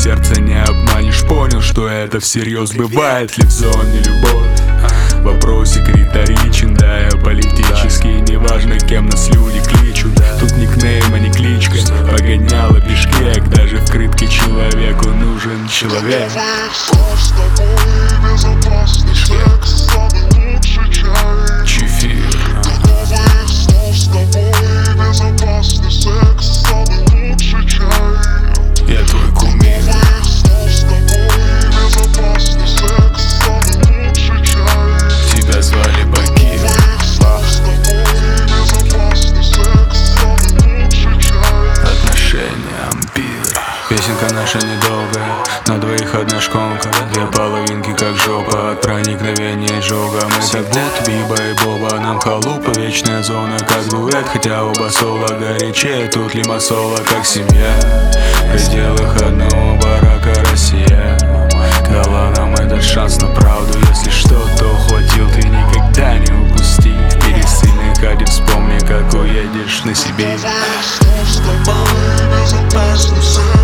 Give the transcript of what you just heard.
сердце не обманешь. Понял, что это всерьез. Бывает ли в зоне любовь? Вопросик риторичен, да, я политический. Неважно, кем нас люди кличут. Тут никнейм, а не кличка. Погоняла бишкек. Даже в крытке человеку нужен человек. Чефир. Я твой кумир. Тебя звали Багир. Отношения ампир. Песенка наша недолгая, на двоих одна шконка. Две половинки как жопа, от проникновения изжога. Мы как будто Биба и Боба, нам халупа вечная зона. Как дуэт, хотя оба соло горячее. Тут лимассола как семья, в пределах одного барака Россия дала нам этот шанс на правду. Если что-то ухватил, ты никогда не упусти. В пересыльной ходе вспомни, как уедешь на себе. С тобой безопасно.